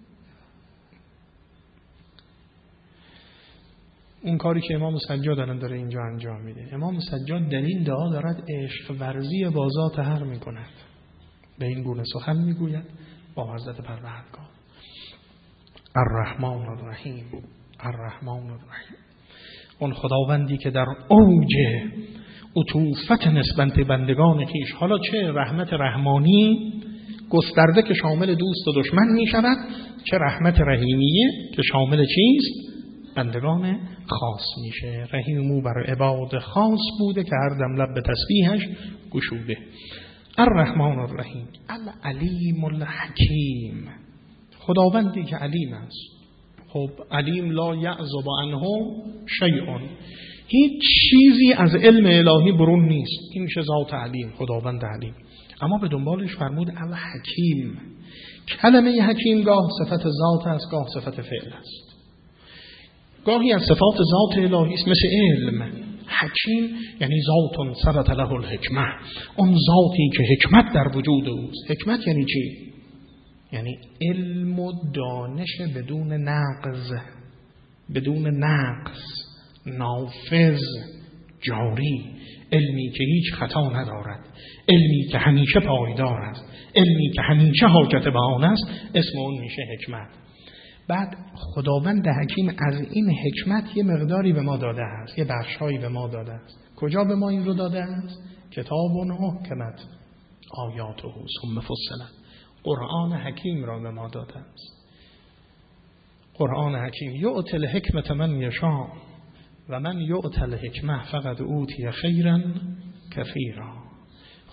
اون کاری که امام سجاد الان داره اینجا انجام میده، امام سجاد در این دعا دارد عشق ورزی با ذات حق میکند، به این گونه سخن میگوید با حضرت پروردگار. الرحمن الرحیم، الرحمن الرحیم، اون خداوندی که در اوج عطوفت نسبت بندگان خویش، حالا چه رحمت رحمانی گسترده که شامل دوست و دشمن می شود، چه رحمت رحیمیه که شامل چیست؟ بندگان خاص میشه. رحیمو بر عباد خاص بوده که هر دم لب به تسبیحش گشوده. الرحمن الرحیم، العلیم الحکیم، خداوندی که علیم است. خب علیم لا یعزب عنه شیء، هیچ چیزی از علم الهی برون نیست، این میشه ذات علیم، خداوند علیم. اما به دنبالش فرمود الحکیم. کلمه حکیم گاه صفت ذات است، گاه صفت فعل است. گاهی از صفات ذات الهی است مثل علم. حکیم یعنی ذات ثبت له الحکمه، اون ذاتی که حکمت در وجود اوست. حکمت یعنی چی؟ یعنی علم و دانش بدون نقض، بدون نقص، نافذ، جاری، علمی که هیچ خطا ندارد، علمی که همیشه پایدار است، علمی که همیشه حاجت به آن است، اسم اون میشه حکمت. بعد خداوند حکیم از این حکمت یه مقداری به ما داده است، یه بخشایی به ما داده است. کجا به ما این رو داده است؟ کتاب حکمت آیاته ثم فصلت، قرآن حکیم را به ما داده است. قرآن حکیم یؤتی الحکمة من یشاء و من یؤتی الحکمة فقد اوتی خیرا کثیرا.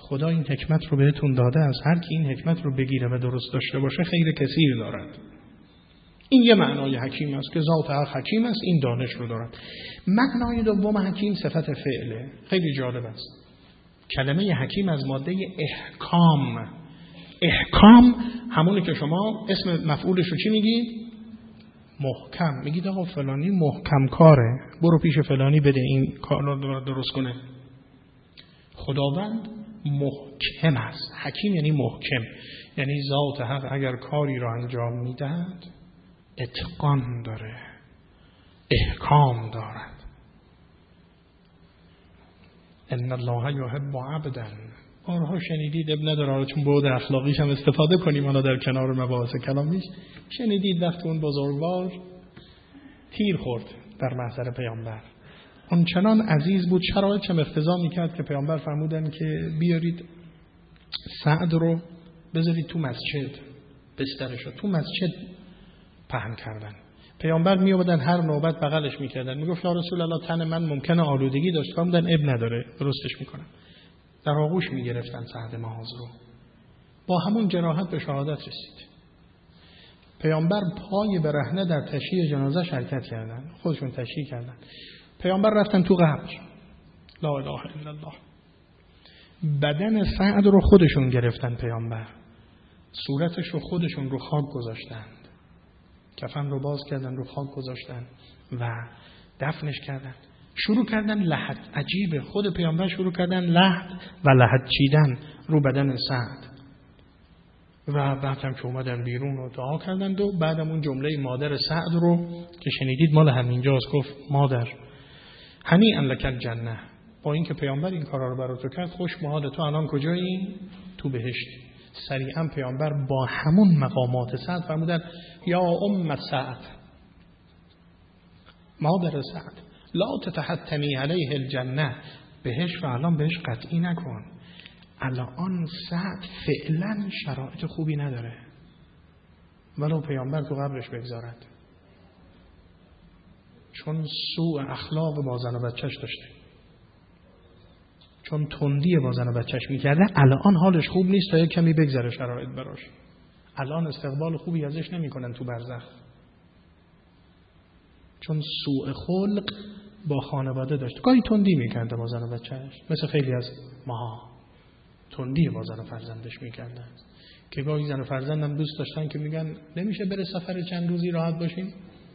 خدا این حکمت رو بهتون داده است، هر کی این حکمت رو بگیره و درست داشته باشه خیر کثیر دارد. این یه معنای حکیم است که ذات حق حکیم است، این دانش رو دارد. معنای دوم حکیم صفت فعله، خیلی جالب است. کلمه حکیم از ماده احکام، احکام همونی که شما اسم مفعولش رو چی میگید؟ محکم. میگید آقا فلانی محکم کاره، برو پیش فلانی بده این کار رو درست کنه. خداوند محکم است. حکیم یعنی محکم، یعنی ذات حق اگر کاری را انجام میدهد اتقان داره، احکام دارد. ان الله یحب عبدا. بارها شنیدید، اب نداره چون بود اخلاقیش هم استفاده کنیم حالا در کنار مباحث کلامیش. شنیدید وقتی اون بزرگوار تیر خورد در محضر پیامبر، اون چنان عزیز بود، شرایط هم اقتضا میکرد که پیامبر فرمودن که بیارید سعد رو بذارید تو مسجد، بسترشو تو مسجد پهن کردن. پیامبر می آمدن هر نوبت بغلش میکردن، میگفت یا رسول الله تن من ممکنه آلودگی داشت، فرمودن اب نداره درستش میکنم. در آغوش میگرفتن سعد معاذ رو، با همون جراحت به شهادت رسید. پیامبر پای برهنه در تشییع جنازه شرکت کردن، خودشون تشییع کردن. پیامبر رفتن تو قبر، لا اله الا الله. بدن سعد رو خودشون گرفتن، پیامبر صورتش رو خودشون رو خاک گذاشتند، کفن رو باز کردن رو خاک گذاشتن و دفنش کردن. شروع کردن لحد، عجیبه، خود پیامبر شروع کردن لحد و لحد چیدن رو بدن سعد و بعد هم که اومدن بیرون رو دعا کردند و بعدم اون جمله مادر سعد رو که شنیدید مال همینجاست، گفت مادر هنیئا لک الجنه. با اینکه پیامبر این کارا رو برات کرد، خوش به حال تو، الان کجایی؟ تو بهشت. سریعا پیامبر با همون مقامات سعد فرمودن یا ام سعد، مادر سعد، لا تتحتمی علیه الجنه، بهش و الان بهش قطعی نکن. الان سعد فعلا شرایط خوبی نداره، ولو پیامبر تو قبرش بگذارد، چون سوء اخلاق با زن و بچهش داشته، چون تندی با زن و بچهش میکرده. الان حالش خوب نیست تا یک کمی بگذره شرایط براش. الان استقبال خوبی ازش نمیکنن تو برزخ، چون سوء خلق با خانواده داشت. گاهی تندی میکرده با زن و بچهش، مثل خیلی از ماها تندی با زن و فرزندش میکردن، که گاهی زن و فرزندم دوست داشتن که میگن نمیشه بره سفر چند روزی راحت باشیم.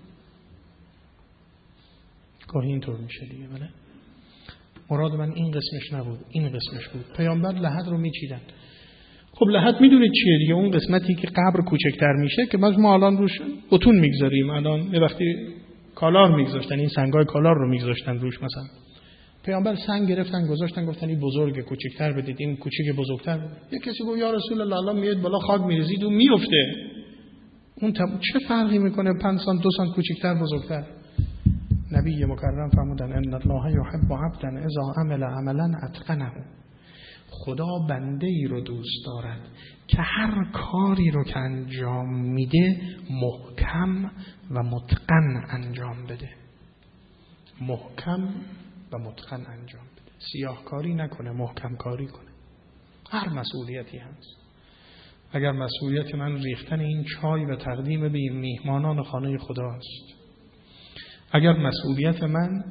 گاهی اینطور میشه دیگه. بله، مراد من این قسمش نبود، این قسمش بود. پیامبر لحد رو میچیدن. خب لحد میدونید چیه دیگه؟ اون قسمتی که قبر کوچکتر میشه که ما الان روش بتون میگذاریم. الان یه وقتی کالار میگذاشتن، این سنگای کالار رو میگذاشتن روش. مثلا پیامبر سنگ گرفتن گذاشتن، گفتن این بزرگه، کوچکتر بدید، این کوچیک بزرگتر بدید. یه کسی گفت یا رسول الله الان میاد بالا خاک میریزید و میفته، اون چه فرقی میکنه پنج سانت دو سانت کوچکتر بزرگتر؟ نبی مکرم فرمودن ان الله یحب عبدا اذا عمل عملا اتقنه. خدا بنده ای رو دوست دارد که هر کاری رو که انجام میده محکم و متقن انجام بده، محکم و متقن انجام بده، سیاه کاری نکنه، محکم کاری کنه. هر مسئولیتی هست. اگر مسئولیت من ریختن این چای و تقدیم به این میهمانان خانه خداست، اگر مسئولیت من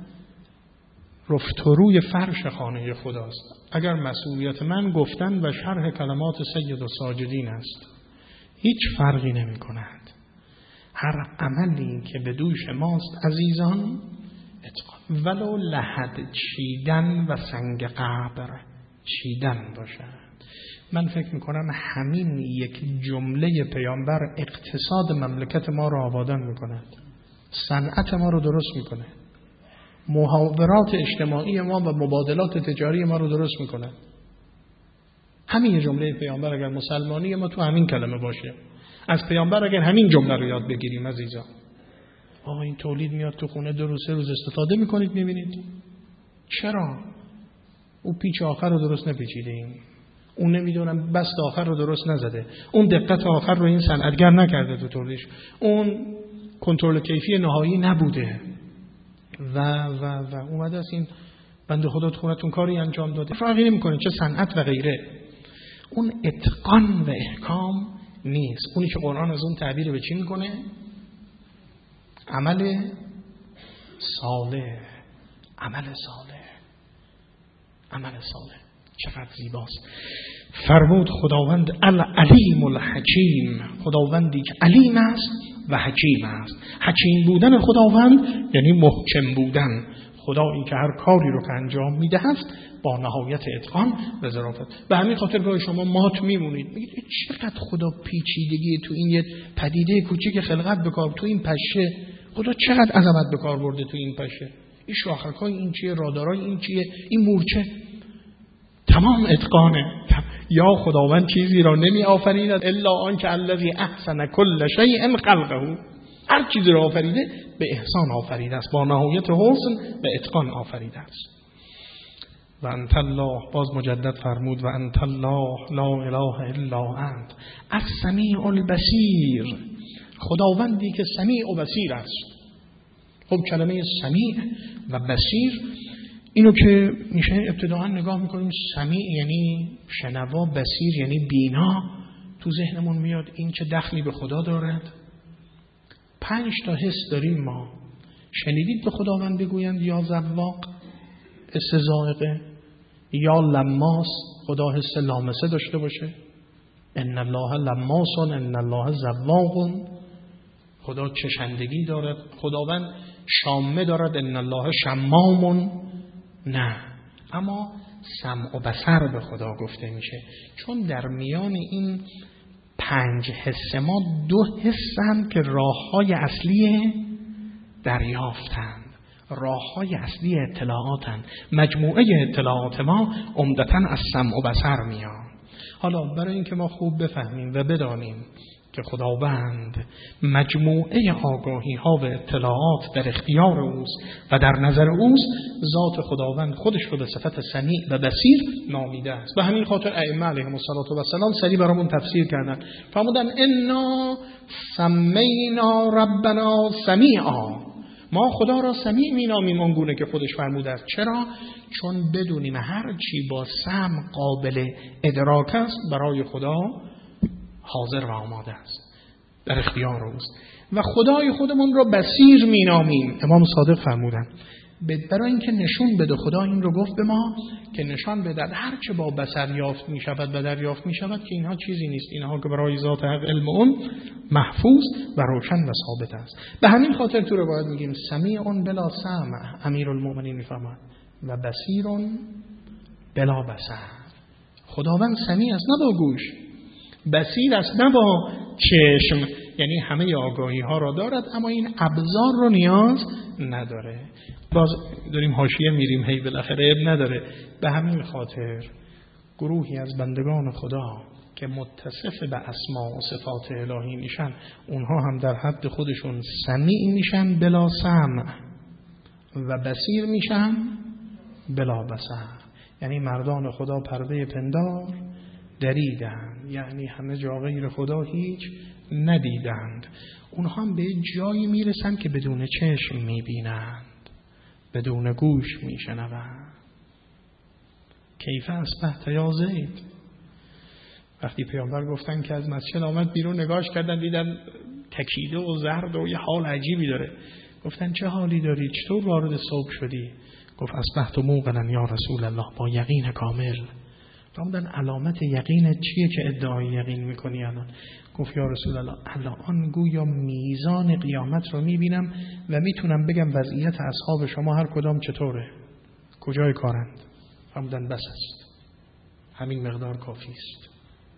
رفت و روی فرش خانه خداست، اگر مسئولیت من گفتن و شرح کلمات سید و ساجدین است، هیچ فرقی نمی کند. هر عملی که به دوش ماست عزیزان اتقان، ولو لحد چیدن و سنگ قبر چیدن باشد. من فکر میکنم همین یک جمله پیامبر اقتصاد مملکت ما را آبادان میکند، صنعت ما رو درست میکنه، محاورات اجتماعی ما و مبادلات تجاری ما رو درست میکنه. همین جمله پیامبر اگر مسلمانی ما تو همین کلمه باشه، از پیامبر اگر همین جمله رو یاد بگیریم عزیزان. آقا این تولید میاد تو خونه دو روز سه روز استفاده میکنید، میبینید چرا؟ او پیچ آخر رو درست نپیچیده ایم، اون نمیدونم بست آخر رو درست نزده، اون دقت آخر رو این صنعتگر نکرده تو تولیدش، اون کنترل کیفی نهایی نبوده و و و اومده است این بنده خدا تو خونتون کاری انجام داده، فرقی نمیکنه چه صنعت و غیره. اون اتقان و احکام نیست. اونی که قرآن از اون تعبیر به چی میکنه؟ عمل صالح. عمل صالح. عمل صالح چقدر زیباست. فرمود خداوند العلیم الحکیم، خداوندی که علیم است و حکیم است. حکیم بودن خداوند یعنی محکم بودن. خدایی که هر کاری رو که انجام میده است با نهایت اتقان و ظرافت. به همین خاطر گاهی شما مات میمونید، میگید چقدر خدا پیچیدگی تو این یه پدیده کوچیک خلقت بکار، تو این پشه خدا چقدر عظمت به کار برده تو این پشه. این شاخک‌های این چیه، رادارای این چیه، این مورچه، تمام اتقانه. یا خداوند چیزی را نمی آفریند الا آنکه الذی احسن کل شیء خلقه، هر چیزی را آفریده به احسان آفریده است، با نهایت حسن و اتقان آفریده است. و انت الله، باز مجدد فرمود و انت الله لا اله الا انت السمیع البصیر، خداوندی که سمیع و بصیر است. خب کلمه سمیع و بصیر اینو که میشه ابتداعا نگاه میکنیم، سمیع یعنی شنوا، بصیر یعنی بینا، تو ذهنمون میاد این چه دخلی به خدا دارد. پنج تا حس داریم ما. شنیدید به خداوند بگویند یا ذواق، حس ذائقه، یا لماس، خدا حس لامسه داشته باشه، ان الله لماس ان الله ذواق، خدا چشندگی دارد، خداوند شامه دارد، ان الله شمام. نه، اما سمع و بصر به خدا گفته میشه، چون در میان این پنج حس ما دو حسن که راههای اصلی دریافتند، راههای اصلی اطلاعاتند. مجموعه اطلاعات ما عمدتاً از سمع و بصر میاد. حالا برای اینکه ما خوب بفهمیم و بدانیم که خداوند مجموعه آگاهی ها و اطلاعات در اختیار اوست و در نظر اوست، ذات خداوند خودش رو به صفت سمیع و بصیر نامیده است. به همین خاطر ائمه علیهم السلام سری برامون تفسیر کردن، فرمودن انا سمینا ربنا سمیعا، ما خدا را سمیع مینامیم آنگونه که خودش فرموده است. چرا؟ چون بدونیم هر چی با سمع قابل ادراک است برای خدا حاضر و آماده است، در اختیار اوست. و خدای خودمون رو بصیر مینامیم. امام صادق فرمودن برای اینکه نشون بده، خدا این رو گفت به ما که نشان بده هر چه با بصر یافت می شود و دریافت می شود که اینها چیزی نیست، اینها که برای ذات حق علم اون محفوظ و روشن و ثابت است. به همین خاطر تو روایت میگیم سمیع بلا سمع، امیرالمومنین میفرماید، و بصیر بلا بصر. خداوند سمیع است نه با گوش، بصیر است نه با چشم، یعنی همه آگاهی ها را دارد اما این ابزار رو نیاز نداره. باز داریم حاشیه میریم هی بالاخره اب نداره. به همین خاطر گروهی از بندگان خدا که متصف به اسما و صفات الهی میشن، اونها هم در حد خودشون سمیع میشن بلا سمع و بصیر میشن بلا بصر. یعنی مردان خدا پرده پندار دریدن، یعنی همه جا غیر خدا هیچ ندیدند. اونها هم به جایی میرسن که بدون چشم میبینند، بدون گوش میشنوند. کیف اصبحت یا زید، وقتی پیامبر گفتن که از مسجد آمد بیرون، نگاهش کردن دیدن تکیده و زرد و یه حال عجیبی داره. گفتن چه حالی داری؟ چطور وارد صبح شدی؟ گفت اصبحت موقنا یا رسول الله، با یقین کامل. فرمودن علامت یقین چیه که ادعای یقین میکنی الان؟ گفت یا رسول الله الان گویا میزان قیامت رو میبینم و میتونم بگم وضعیت اصحاب شما هر کدام چطوره، کجای کارند. فرمودن بس است، همین مقدار کافی است.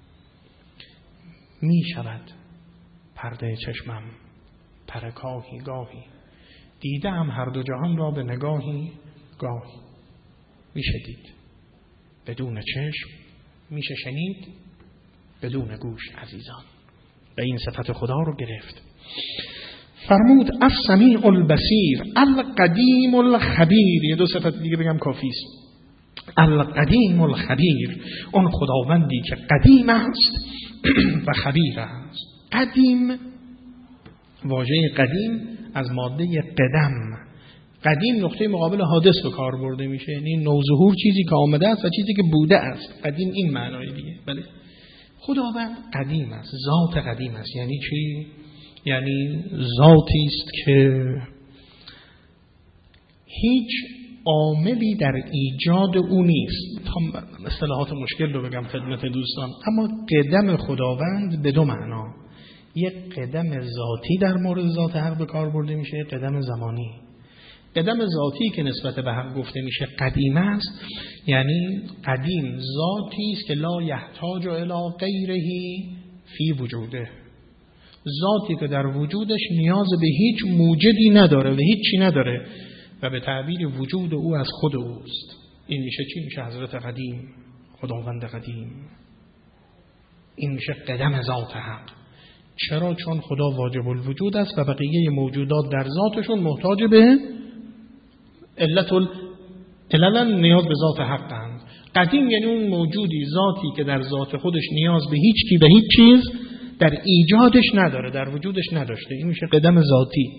میشود پرده چشمم پرکاهی گاهی، دیدم هر دو جهان را به نگاهی گاهی. میشه دید بدون چشم، میشه شنید بدون گوش عزیزان، و این صفت خدا رو گرفت. فرمود السمیع البصیر القدیم الخبیر. یه دو صفت دیگه بگم کافی است. القدیم الخبیر، اون خداوندی که قدیم است و خبیر است. قدیم، واژه قدیم از ماده قدم قدیم نقطه مقابل حادث به کار برده میشه، یعنی نوظهور چیزی که آمده است و چیزی که بوده است. قدیم این معنای دیگه. بله خداوند قدیم است، ذات قدیم است. یعنی چی؟ یعنی ذاتی است که هیچ عاملی در ایجاد او نیست. تا اصطلاحات مشکل رو بگم خدمت دوستان، اما قدم خداوند به دو معنا، یک قدم ذاتی در مورد ذات حق به کار برده میشه، یک قدم زمانی. قدم ذاتی که نسبت به حق گفته میشه قدیم است، یعنی قدیم ذاتی است که لا یحتاج الی غیره فی وجوده، ذاتی که در وجودش نیاز به هیچ موجدی نداره و هیچی نداره و به تعبیر وجود او از خود اوست. این میشه چی؟ میشه حضرت قدیم، خداوند قدیم. این میشه قدم ذات حق. چرا؟ چون خدا واجب الوجود است و بقیه موجودات در ذاتشون محتاج به علت العلل نیاز به ذات حقند. قدیم یعنی اون موجودی، ذاتی که در ذات خودش نیاز به هیچ کی و هیچ چیز در ایجادش نداره، در وجودش نداشته. این میشه قدم ذاتی.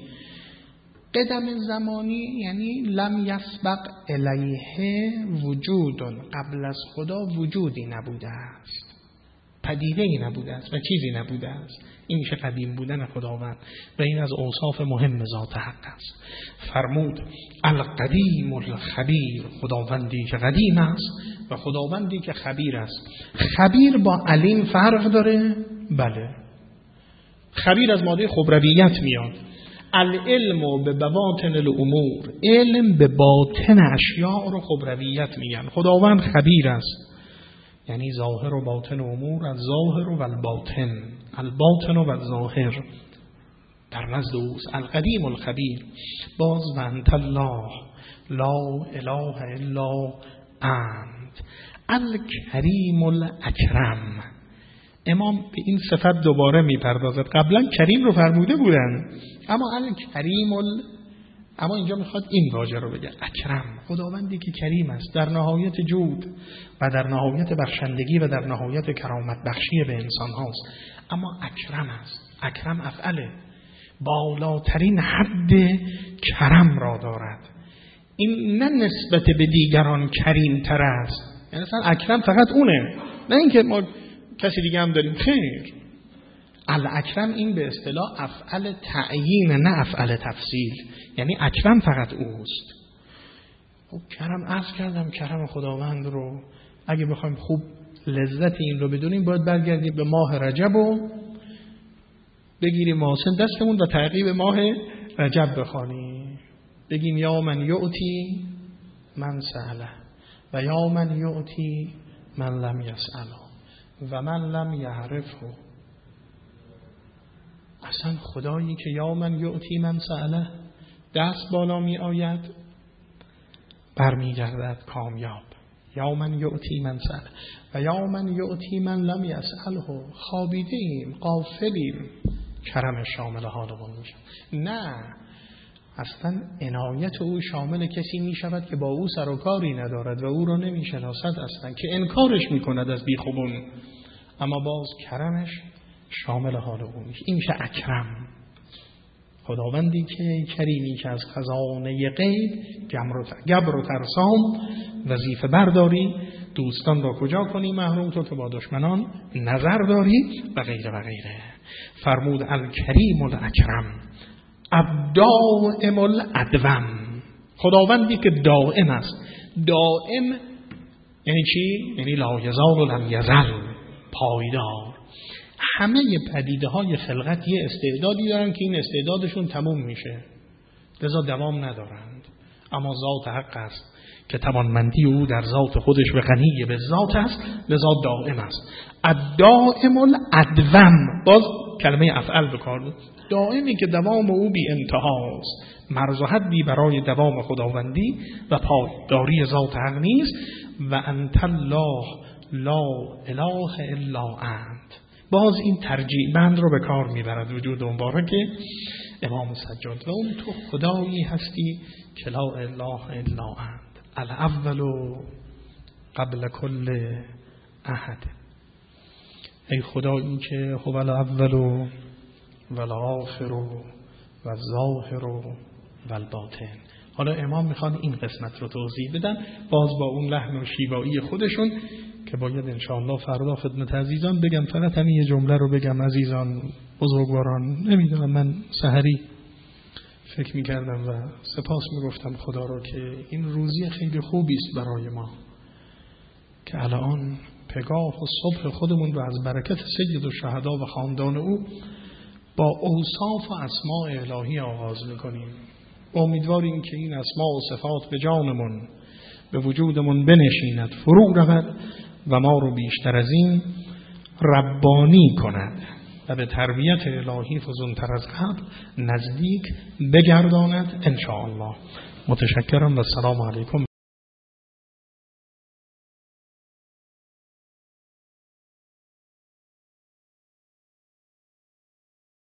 قدم زمانی یعنی لم یسبق الیه وجود، قبل از خدا وجودی نبوده است، پدیده ای نبوده است و چیزی نبوده است. این میشه قدیم بودن خداوند و این از اوصاف مهم ذات حق است. فرمود القدیم الخبیر، خداوندی که قدیم است و خداوندی که خبیر است. خبیر با علیم فرق داره؟ بله. خبیر از ماده خبرویت میاد. العلم به بواطن الامور، علم به باطن اشیاء رو خبرویت میگن. خداوند خبیر است، یعنی ظاهر و باطن امور، از ظاهر و الباطن، الباطن و الظاهر در نزد اوست. القدیم الخبیر. باز و انت الله لا اله الا انت الکریم الاکرم. امام به این صفت دوباره میپردازد. قبلا کریم رو فرموده بودن، اما الکریم ال... اما اینجا میخواد این واژه رو بگه، اکرم. خداوندی که کریم است، در نهایت جود و در نهایت بخشندگی و در نهایت کرامت بخشی به انسان هاست، اما اکرم است. اکرم افعله، بالاترین حد کرم را دارد. این نه نسبت به دیگران کریم تر است، یعنی اصلا اکرم فقط اونه، نه اینکه ما کسی دیگه هم داریم. خیر، الاکرم این به اصطلاح افعل تعیین نه افعل تفصیل، یعنی اکرم فقط اوست. خب کرم عرض کردم، کرم خداوند رو اگه بخوایم خوب لذت این رو بدونیم باید برگردیم به ماه رجب و بگیریم محاسن دستمون و تعقیب ماه رجب بخوانیم، بگیم یا من یعطی من سأله و یا من یعطی من لم یسأله و من لم یعرفه. اصلا خدایی که یا من یعطی من سأله، دست بالا می آید برمی گردد کامیاب. یا من یعطی من سأله و یا من یعطی من لم یسأله. خوابیده ایم، غافلیم، کرم شامل حالمون میشه. نه، اصلا عنایت او شامل کسی می شود که با او سر و کاری ندارد و او را نمی شناسد اصلا، که انکارش می کند از بیخوبون، اما باز کرمش شامل حال او میشه. این میشه اکرم. خداوندی که کریمی که از خزانه غیب گبر و ترسام وظیفه برداری، دوستان را کجا کنی محروم، تو که با دشمنان نظر داری و غیره و غیره. فرمود الکریم الاکرم الدائم الادوم. خداوندی که دائم است. دائم یعنی چی؟ یعنی لا یزال و لم یزل، پایدار. همه پدیده های خلقت یه استعدادی دارن که این استعدادشون تموم میشه، لذا دوام ندارند. اما ذات حق است که توانمندی او در ذات خودش و غنی به ذات است، لذا دائم است. الدائم الادوم، باز کلمه افعل بکار، دائمی که دوام او بی انتهاست. مرز و حدی برای دوام خداوندی و پایداری ذات حق نیست. و انت الله لا اله الا انت. باز این ترجیع بند رو به کار میبرد وجود مبارک امام سجاد. و اون تو خدایی هستی که لا اله الا انت الاول قبل کل احد. ای خدایی که هو الاول و الاخر و الظاهر و الباطن. حالا امام میخوان این قسمت رو توضیح بدن، باز با اون لحن و شیوایی خودشون که باید انشاءالله فردا خدمت عزیزان بگم. فقط همین یه جمله رو بگم عزیزان بزرگواران، نمیدونم من سحری فکر میکردم و سپاس میگفتم خدا رو که این روزی خیلی خوبی است برای ما که الان پگاه و صبح خودمون رو از برکت سید الشهدا و خاندان او با اوصاف و اسماء الهی آغاز میکنیم. امیدواریم که این اسماء و صفات به جانمون به وجودمون بنشیند، فرو رود و ما رو بیشتر از این ربانی کند و به تربیت الهی فزونتر از قبل نزدیک بگرداند ان شاء الله. متشکرم و السلام علیکم.